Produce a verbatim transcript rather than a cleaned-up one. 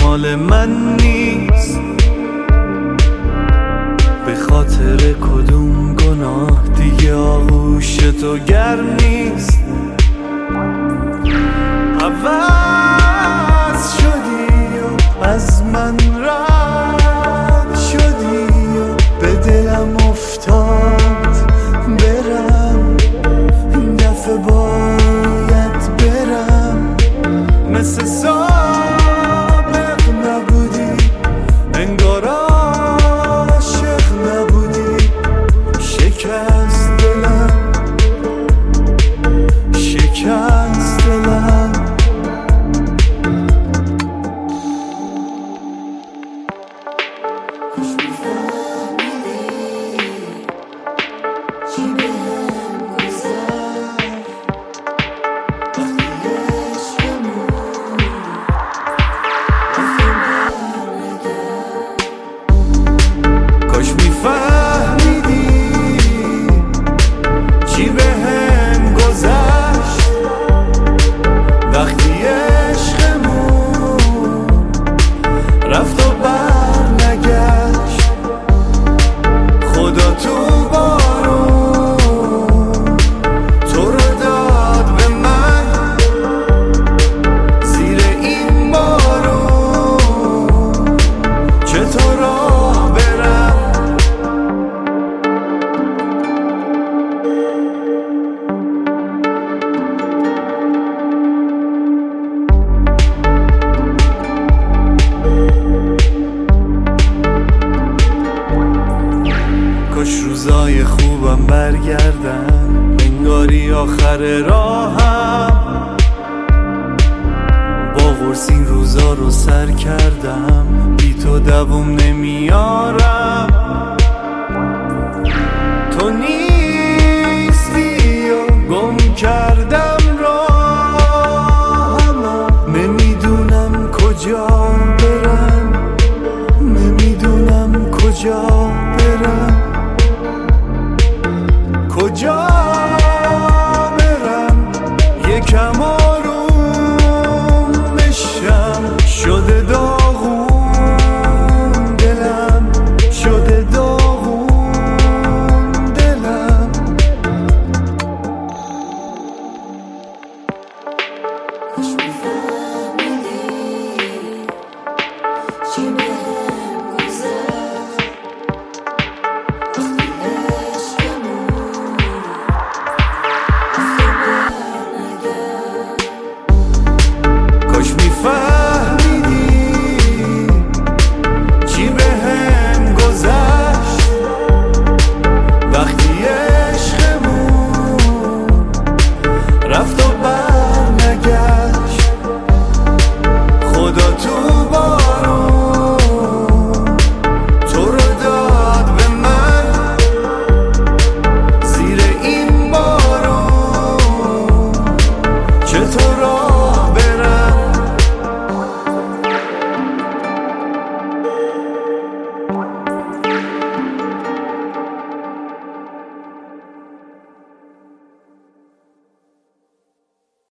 مال من نیست، به خاطر کدوم گناه دیگه آغوش تو گرم نیست. عوض شدی و از من رد شدی و به دلم افتاد برم، این دفعه باید برم. مثل سابق نبودی، انگار عاشق نبودی. شکست دلم، شکست دلم. کاش میفهمیدی چی بهم گذشت وقتی عشقمون رفت و بر نگشت. خدا تو بارون تو رو داد به من، زیر این بارون چطور راه برم. کاش روزای خوبم برگردن، انگاری آخر راهم. با قرص این روزا رو سر کردم، بی تو دووم نمیارم. تو نیستی و گم کردم راهمو، نمیدونم کجا برم، نمیدونم کجا برم. کجا برم یکم آروم بشم. شده داغون دلم، شده داغون دلم. کاش می‌فهمیدی